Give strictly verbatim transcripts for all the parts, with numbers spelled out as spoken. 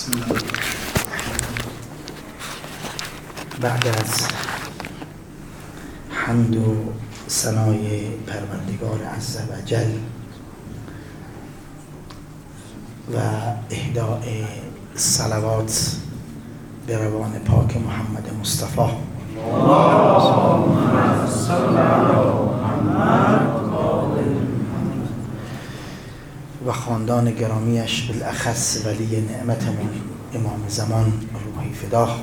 بسم الله. بعد از حمد و ثنای پروردگار عز و جل و اهداء صلوات به روان پاک محمد مصطفی و خاندان گرامیش، بالاخص ولی نعمتمون امام زمان روحی فداه،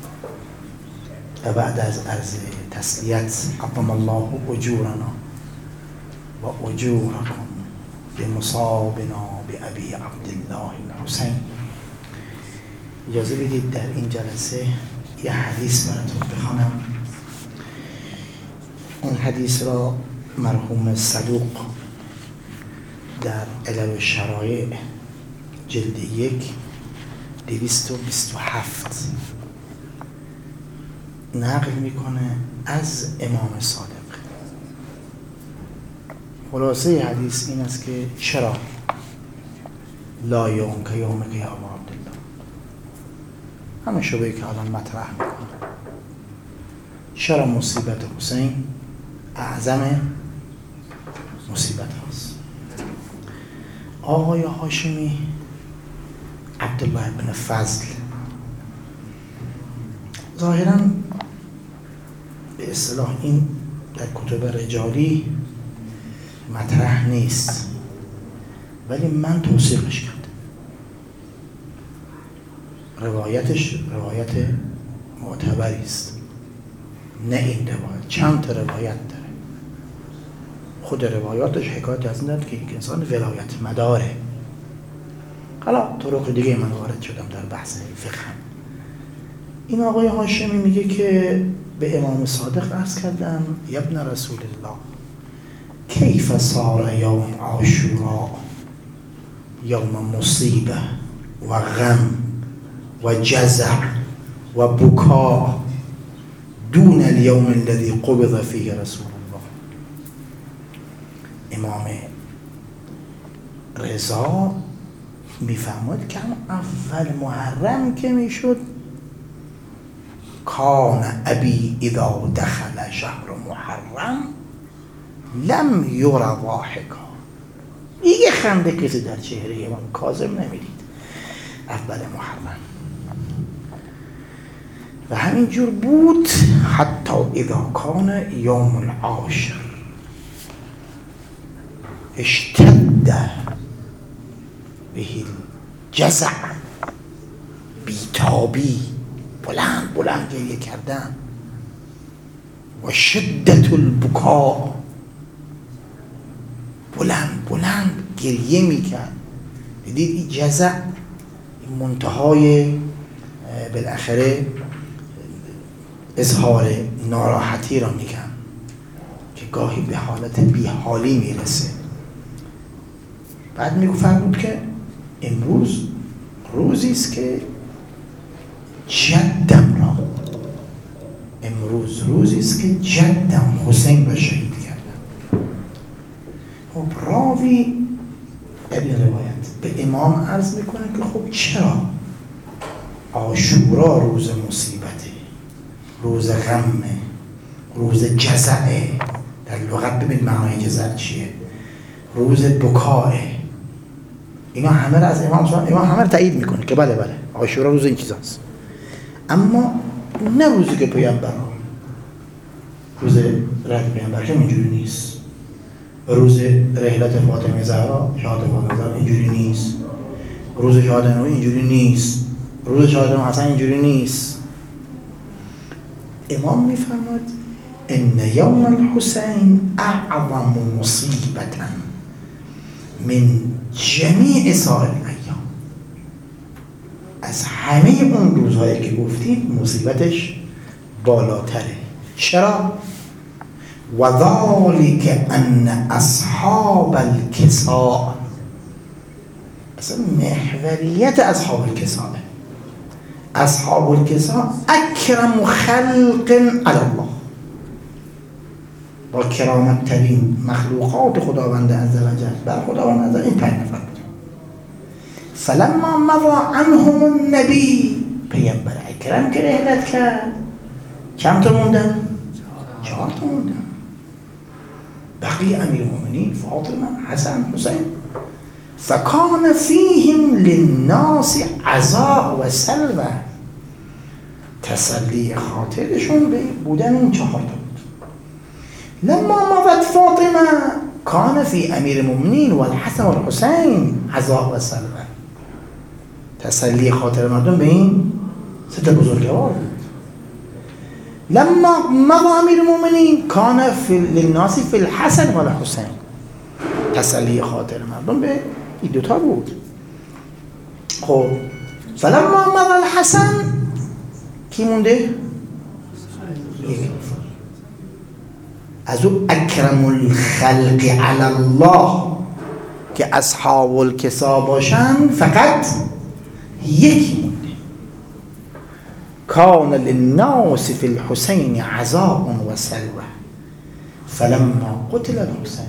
و بعد از عرض تسلیت عظم الله اجورنا و اجورکم بمصابنا بابی عبدالله الحسین، اجازه بدید در این جلسه یه حدیث براتون بخوانم. این حدیث را مرحوم صدوق در علل الشرایع جلد یک دویست و بیست و هفت نقل میکنه از امام صادق. خلاصه حدیث این است که چرا لا یوم که یوم که یا عبدالله، همه شبهی که الان مطرح میکنه، چرا مصیبت حسین اعظم مصیبت هاست. آقای هاشمی عبدالله بن فضل ظاهراً به اصطلاح این در کتب رجالی مطرح نیست، ولی من توصیفش کردم. روایتش روایت معتبری است، نه این روایت، چند تا روایت داره. خود روایاتش حکایت از این دارد که یک انسان ولایت مداره. حالا طرق دیگه من وارد شدم در بحث فقه. این آقای هاشمی میگه که به امام صادق عرض کردم ابن رسول الله کیف صار یوم عاشورا یوم مصیبه و غم و جزع و بکا دون اليوم الذي قبض فيه رسول الله. امام رضا میفهمد که اول محرم که میشد کان ابی اذا دخل شهر محرم لم یرى ضاحکا، دیگه خنده کسی در چهره امام کاظم نمیدید اول محرم. و همین جور بود حتی اذا کان یوم العاشر اشتد به الجزع، بیتابی، بلند بلند گریه کردن، و شدت البکا، بلند بلند گریه میکرد. دیدید این جزع منتهای بالاخره اظهار ناراحتی را میگن که گاهی به حالت بیحالی میرسه. بعد میگفت که امروز روزی است که جدم را امروز روزی است که جدم حسین را شهید کردم. خب راوی در این روایت به امام عرض میکنه که خب چرا عاشورا روز مصیبته، روز غمه، روز جزعه، در لغت ببین معنای جزع چیه، روز بکاه، اینا همه را از امام صادق امام همه را تایید میکنه که بله بله عاشورا روز این چیزاست، اما نه روزی که پیامبر روز رد پیامبر که اینجوری نیست، روز رحلت فاطمه زهرا شهادت فاطمه زهرا اینجوری نیست، روز شهادت نوح اینجوری نیست، روز شهادت حسن اینجوری نیست. امام میفرماد ان یوم الحسین اعظم مصیبتا من جمیع سائر الایام، از همه اون روزهایی که گفتید مصیبتش بالاتره. چرا؟ و ذالک ان اصحاب الکساء، اصلا محوریت اصحاب الکساء، اصحاب الکساء اکرم خلق علی الله، با کرامت ترین مخلوقات خداوند عزوجل بر خداوند عزوجل این پنج نفر بود. فلما مضى عنهم النبی، پیامبر اکرم که رحلت کرد چند تا موندن؟ چهار تا موندن. بقی امیر المؤمنین فاطمه، حسن، حسین. فکان فیهم للناس عزاء و سلوه، تسلی خاطرشون به بودن این چهار تا بود. لما مضت فاطمه کان فی امیر المؤمنین و الحسن و الحسین عزاء و سلوه، تسلی خاطر مردم به این سه تا بزرگوار بود. لما مضى امیر المؤمنین کان فی للناس فی الحسن و الحسین، تسلی خاطر مردم به این دوتا بود. خب فلما مضى الحسن کی مونده؟ از او اکرم الخلق علی الله که اصحاب الکسا باشن فقط یکی مونده. کان للناس فی الحسین عزاء و سلوه فلما قتل الحسین،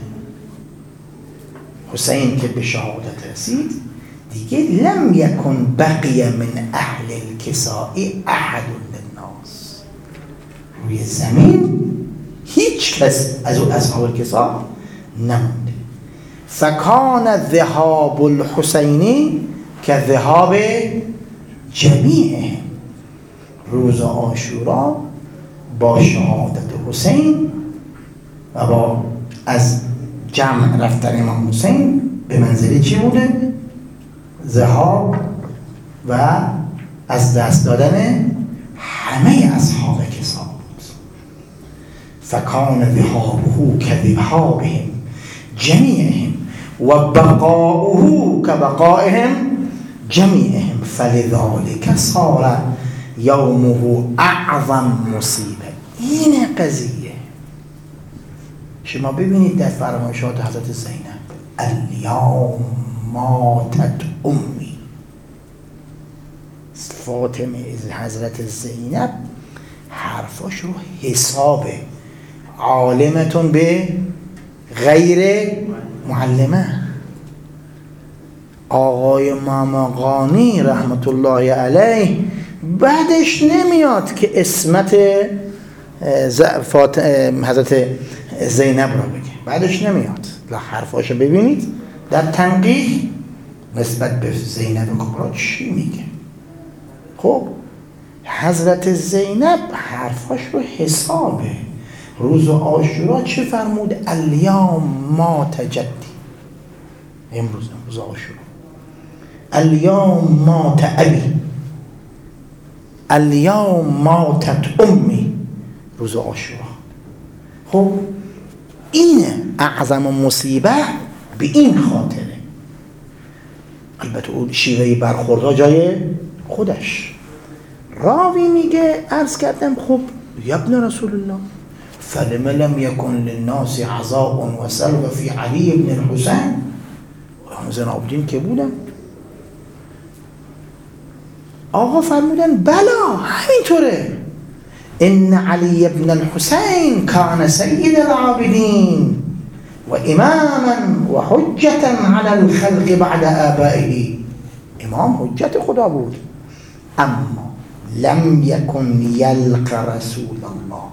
حسین که به شهادت رسید دیگه لم یکن بقی من اهل الکساء احد للناس، روی زمین هیچ کس از او اصحاب الکساء نمونده. فکان ذهاب الحسینی که ذهاب جمیعهم، روز عاشورا با شهادت حسین و با از جمع رفتن امام حسین به منزله چی بوده؟ ذهاب و از دست دادن همه اصحاب کسا بود. فکان ذهابه کذهابهم جمیعهم و بقاؤه کبقائهم جمیعهم فلذلك صار یومه اعظم مصیبه. این قضیه شما ببینید در فرمایشات حضرت زینب، الیوم ماتت امی، فاطمه حضرت زینب حرفاش رو حسابه، عالمتون به غیر معلمه. آقای مامقانی رحمت الله علیه بعدش نمیاد که اسمت حضرت زینب رو بگه، بعدش نمیاد. حرفاشو ببینید در تنقیح نسبت به زینب کبرا چی میگه. خب حضرت زینب حرفاش رو حسابه. روز عاشورا چه فرمود؟ الیوم مات جدی، امروز امروز عاشورا. الیوم مات ابی، الیوم ماتت امی، روز عاشورا. خب این اعظم مصیبه به این خاطره. البته اون شیوه برخوردها جای خودش. راوی میگه عرض کردم خب یبن رسول الله فلم لم یکن للناس عزاء و سلوه فی علی بن الحسین. زین العابدین که بودن آقا فرمودن بلا همینطوره، ان علی بن الحسین کان سید العابدین و اماما و حجتا علی الخلق بعد آبائه. امام حجت خدا بود، اما لم یکن یلق رسول الله.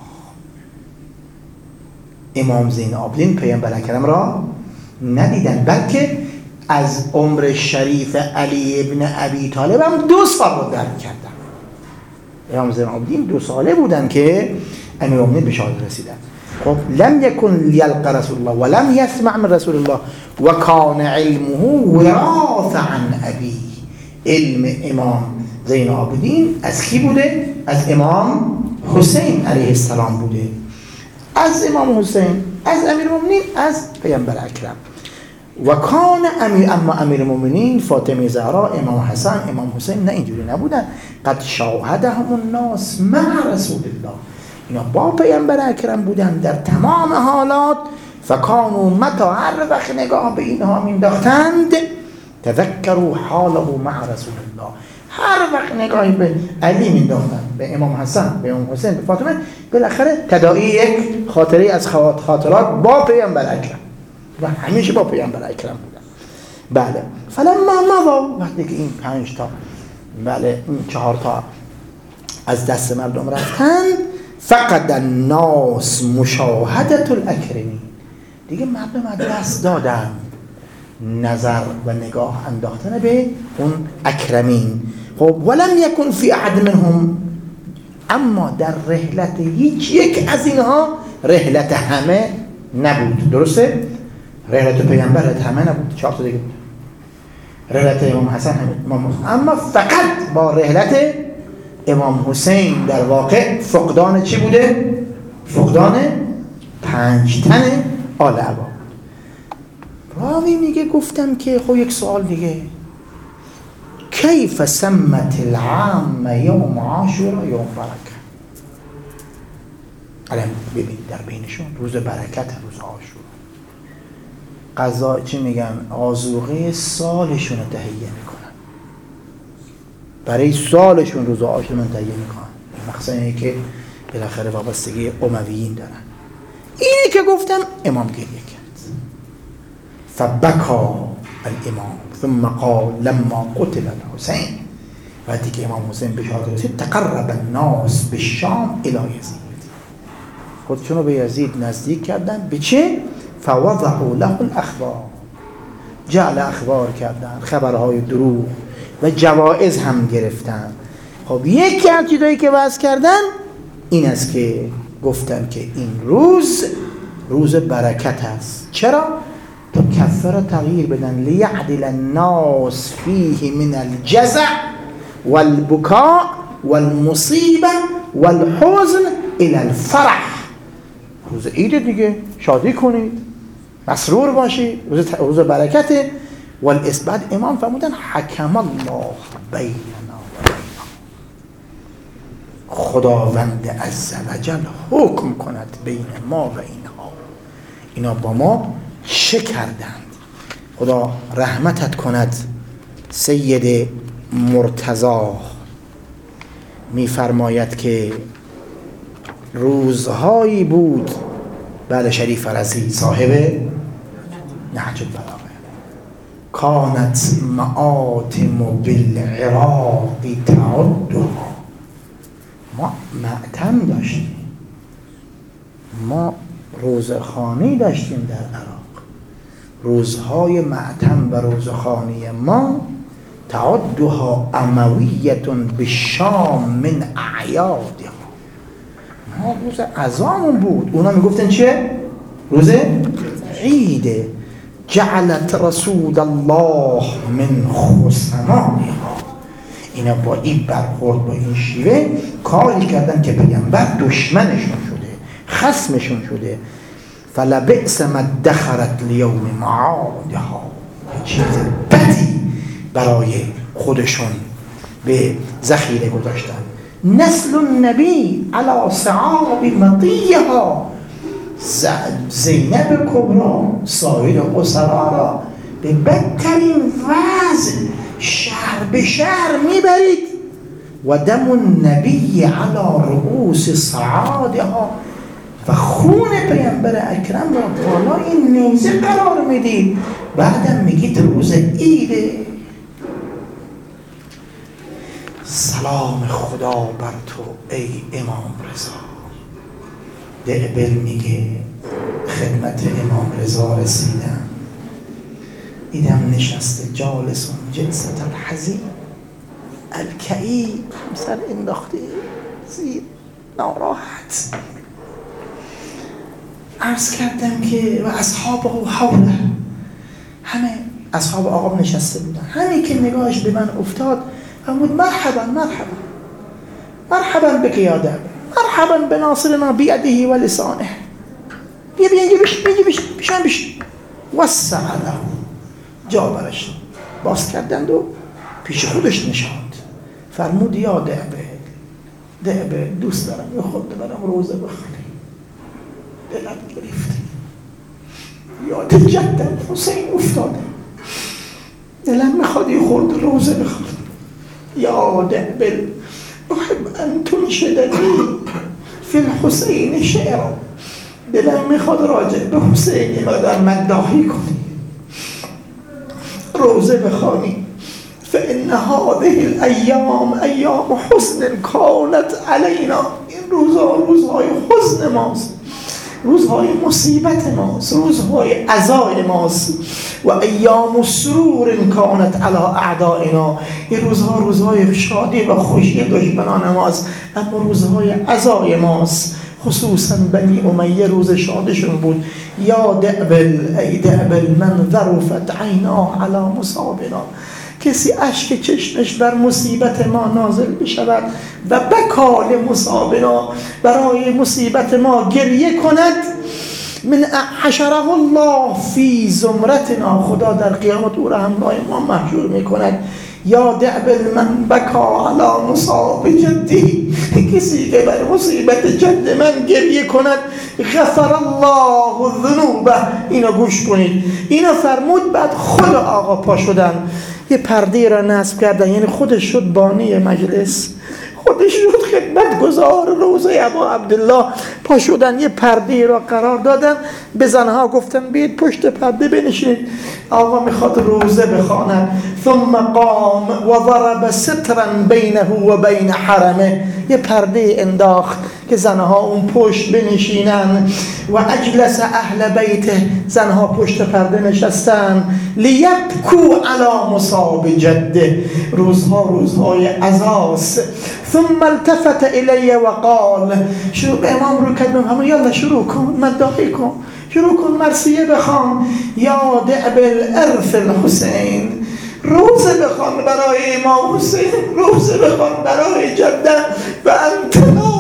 امام زین العابدین پیامبر اکرم را ندیدن، بلکه از عمر شریف علی ابن ابی طالب هم دو سال رو درک کردن. امام زین العابدین دو ساله بودن که امیرالمومنین به شهادت رسیدن. خب لم یکن یلق رسول الله و لم یسمع من رسول الله و کان علمه وراث عن ابی. علم امام زین العابدین از کی بوده؟ از امام حسین علیه السلام بوده. از امام حسین، از امیرالمومنین، از پیامبر اکرم. و کان امیر اما امیرالمومنین فاطمه زهرا، امام حسن، امام حسین نه اینجوری نبودن. قد شاهدهم الناس مع رسول الله، اینا با پیامبر اکرم بودن در تمام حالات. فکانوا متى هر وقت نگاه به اینها مینداختند تذکروا حاله مع رسول الله، هر وقت نگاهی به علی مینداختن، به امام حسن، به امام حسین، به فاطمه، بالاخره تداعی یک خاطره از خاطرات با پیامبر اکرم و همیشه با پیامبر اکرم بودن. بله فلما مضوا، وقتی که این پنج تا بله این چهار تا از دست مردم رفتن، فقد الناس مشاهدة الاکرمین، دیگه مردم از دست دادن نظر و نگاه انداختن به اون اکرمین. خب ولم یکن فی احد منهم، اما در رحلت هیچ یک از اینها رحلت همه نبود. درسته؟ رحلت پیغمبر رحلت همه نبود، چهار تا دیگه بود. رحلت امام حسن همه، اما فقط با رحلت امام حسین در واقع فقدان چی بوده؟ فقدان پنج تن آل عبا. راوی میگه گفتم که خب یک سوال دیگه، کیف سمت العام یوم عاشورا یوم برکه؟ الان ببین در بینشون روز برکت، روز عاشورا، غذا چی میگن؟ آذوقه سالشون رو تهیه میکنن، برای سالشون روز عاشورا تهیه میکنن. مخصوصا اینه که بالاخره وابستگی امویین دارن. اینی که گفتم امام گریه کرد. فبکا الامام ثم قال لما قتل الحسین، وقتی که امام حسین به شهادت رسید، تقرب الناس بالشام الی یزید، خودشون رو به یزید نزدیک کردن. به چه؟ فوضعوا له الاخبار، جعل اخبار کردن، خبرهای دروغ و جوائز هم گرفتن. خب یکی از چیزایی که وضع کردن این است که گفتن که این روز روز برکت است. چرا؟ تا کفر تغییر بدن، لیعدل الناس فیه من الجزع والبکاء والمصیبه والحزن الى الفرح. روز عید دیگه، شادی کنید، مسرور باشید، روز روز برکته. والاثبات امام فرمودن حکم الله بیننا و بینهم، خداوند عز و جل حکم کند بین ما و اینها، اینا با ما چه کردند. خدا رحمتت کند. سید مرتضی میفرماید که روزهایی بود، بله شریف رضی صاحب نهج البلاغه، کانت معاتم بالعراق تعدها، ما معتم داشتیم، ما روزخوانی داشتیم در عراق، روزهای معتم و روزخوانی ما تعدها امویتون بالشام من اعیادها، ما روز عزامون بود، اونا میگفتن چه؟ روز عیده. جعلت رسول الله من خصمائها، اینا با این برخورد، با این شیوه کاری کردن که پیامبر دشمنشون شده، خصمشون شده. فلبئس ما ادخرت لیوم معادها، چیز بدی برای خودشون به ذخیره گذاشتن. نسل النبی علی صعاب مطیها، زینب کبرا سایر قصرا را به بدترین وضع شهر به شهر میبرید. و دم النبی علی رؤوس صعادها، و خون پیامبر اکرم را بالای نیزه قرار میدید. بعدم میگید روز عیده. سلام خدا بر تو ای امام رضا. دعبل میگه خدمت امام رضا رسیدم، دیدم نشسته جالسون جلسة الحزین الکئیب، سر انداخته زیر ناراحت. عرض کردم که و اصحاب و حوله، همه اصحاب آقا نشسته بودن. همین که نگاهش به من افتاد فرمود مرحبا مرحبا مرحبا بك یا دعبل، مرحبا بناصرنا بیده و لسانه، بیا بیا اینجا بشین، اینجا بشین، بشین بشین. وسع له، جا برش باز کردند و پیش خودش نشاند. فرمود یا دعبل، دعبل دوست دارم یه خود برم روزه بخونی، دلم گرفت، یاد جدم حسین افتاده، دلم میخواد یه خورد روزه بخونی. یا دعبل احب ان تنشدنی فی الحسین شعرا، دلم میخواد راجع به حسین مادر مداحی کنی. روزه بخوانی. فإن هذه الأيام أيام حزن كانت علينا. این روزها روزهای حزن ماست، روزهای مصیبت ماست، روزهای عزای ماست. و ایام سرور کانت علی اعدائنا. این روزها روزهای شادی و خوشی دشمنان ماست، اما روزهای عزای ماست. خصوصا بنی امیه روز شادشون بود. یا دعبل ای دعبل من ذرفت عینا علی مصابنا. کسی اشک چشمش بر مصیبت ما نازل بشود و بکال مصابنا، برای مصیبت ما گریه کند. من حشره الله فی زمرتنا. خدا در قیامت او را همراه ما محشور میکند. یا دعبل من بکا علی مصاب جدی. کسی که بر مصیبت جد من گریه کند غفر الله ذنوبه. اینا گوش کنید، اینا فرمود. بعد خود آقا پا شدن، یه پرده را نصب کردن، یعنی خودش شد بانی مجلس، خودش شد خدمتگزار روزه ابا عبدالله. پا شدن یه پرده را قرار دادن، به زنها گفتن بیاید پشت پرده بنشینید، آقا میخواد روزه بخواند. ثم قام و ضرب سترا بینه و بین حرمه. یه پرده انداخت که زنها اون پشت بنشینن. و اجلس اهل بیته. زنها پشت پرده نشستن. لیبکو علی مصاب جده. روزها روزهای عزاست. ثم التفت الی و قال. شروع به امام رو کرد، همون یلا شروع کن، مداحی کن، شروع کن مرثیه بخوان. یا دعبل ارث الحسین. روزه بخوان برای امام حسین، روزه بخوان برای جده. و انت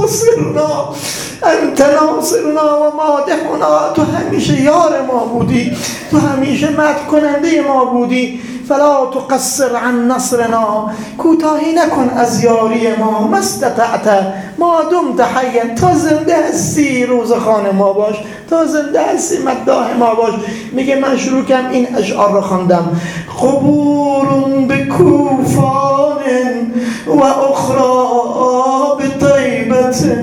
ناصرنا، انت ناصرنا و مادحنا. تو همیشه یار ما بودی، تو همیشه مدح کننده ما بودی. فلا تقصر عن نصرنا. کوتاهی نکن از یاری ما. ما استطعت ما دمت حیا. تا زنده هستی روزخوان ما باش، تا زنده هستی مداح ما باش. میگه من شروع کردم این اشعار رو خواندم. قبور بکوفان و اخرى بطیبة.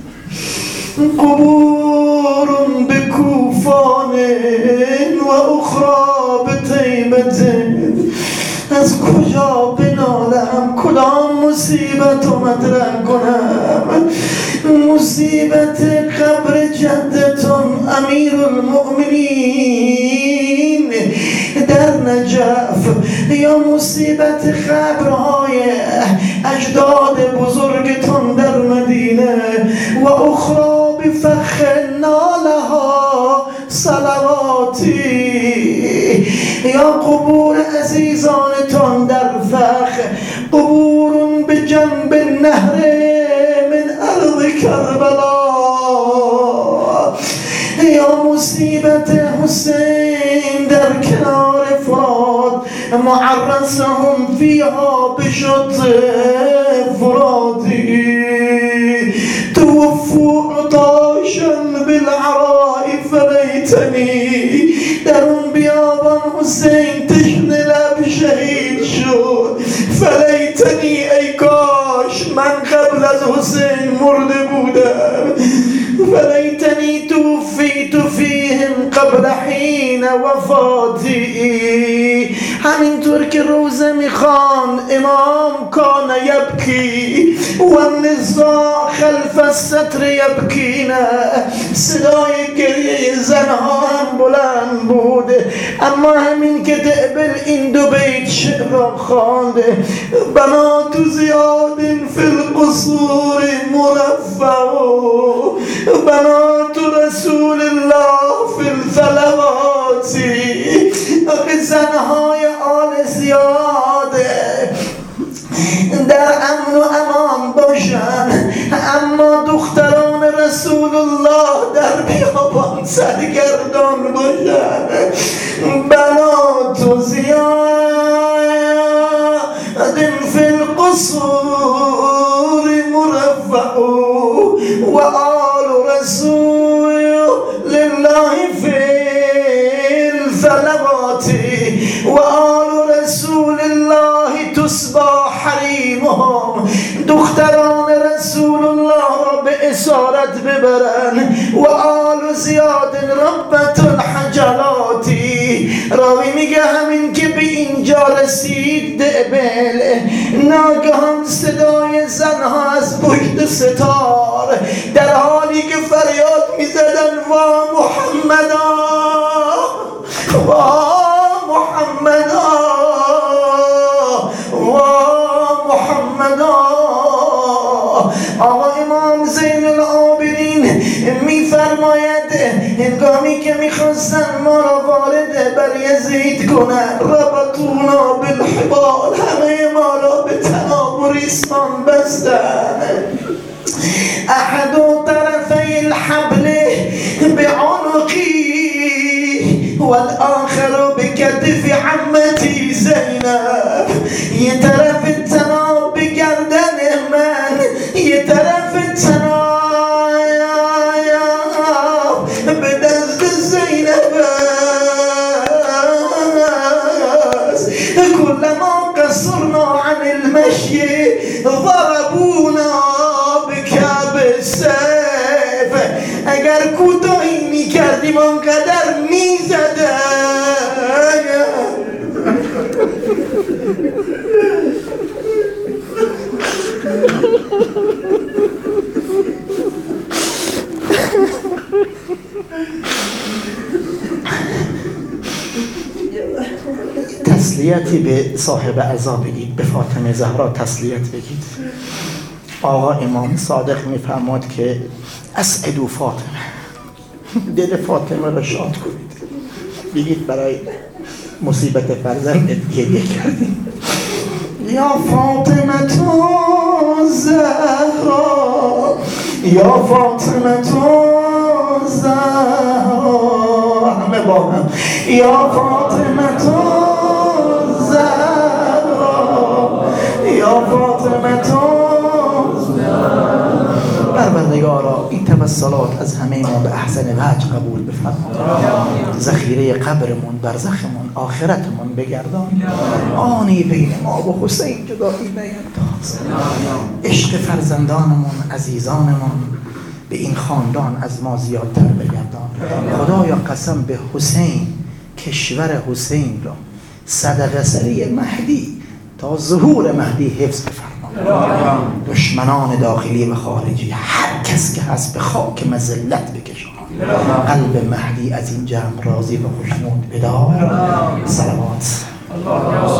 قبور بکوفان و اخرى بطیبة. از کجا بنالم، کدام مصیبت رو مطرح کنم؟ مصیبت قبر جدتون امیر المؤمنین در نجف، یا مصیبت قبرهای اجداد بزرگتون در مدینه. و اخرى بفخ نالها صلواتی. یا قبور عزیزانتان در فخ. قبور به جنب نهر من ارض کربلا. یا مصیبت حسین در کنار فرات. معرسهم فیها بشط فرادی. توفوا عطاشا بالعراء فلیتنی. در اون بیابان حسین تشنه لب شهید شد. فلیتنی، ای کاش من قبل از حسین مرده بودم. فلیتنی توفیت فیهم قبل حین وفاتی. همینطور که روزه میخوان امام کان یبکی و النساء خلف الستر یبکین. صدای گریه زنها هم بلند بود، اما همین که دعبل این دو بیت شعر را خوانده. بنات زیاد فی القصور مرفع، بنات رسول الله فی الثلوات. زنهای آل زیاد در امن و امان باشن، اما دختران رسول الله در بیابان سرگردان باشن. بنات زیاد فی القصور مرفع و آل رسول الله فی الثلوات. و آل رسول الله تسبى حریمهم. دختران رسول الله را به اسارت ببرن. و آل زیاد ربت الحجلاتی. راوی میگه همین که به این اینجا رسید دبل، ناگهان صدای زنها از پشت ستار در حالی که فریاد میزدن وا محمدا وا محمدا وا محمدا. آقا امام زین العابدین میفرماید هنگامی که میخواستن ما را وارد بر یزید کنن، ربطونا بالحبال، همه ما را به طناب و ریسمان بستن. احد طرفی الحبل بعنقی والآخر بکتف عمتی زینب. یه طرف طناب به گردن من، یه طرف طناب به دست زینب است. کلما قصرنا عن المشی ضربونا بکعب السیف. اگر کوتاهی میکردیم آنقدر میزدن. تسلیتی به صاحب عزا بگید، به فاطمه زهرا تسلیت بگید. آقا امام صادق میفرماد که اسعدوا فاطمه، دل فاطمه را شاد کنید. بگید برای مصیبت فرزند گریه کردیم. یا فاطمه تو زهرا، یا فاطمه تو زهرا، همه با هم یا فاطمه تو زهرا، یا فاطمه تو زهرا. پروردگارا این توسلات از همه ما به احسن وجه قبول بفرما. ذخیره قبرمون، برزخمون، آخرتمون بگردان. آنی بین ما و حسین جدایی نینداز. عشق فرزندانمون، عزیزانمون به این خاندان از ما زیادتر بگردان. خدایا قسم به حسین، کشور حسین را صدقه سری مهدی تا ظهور مهدی حفظ بفرما. دشمنان داخلی و خارجی، هر کس که هست به خاک مذلت بکشان. قلب مهدی از این جمع راضی و خوشنود بدار. صلوات.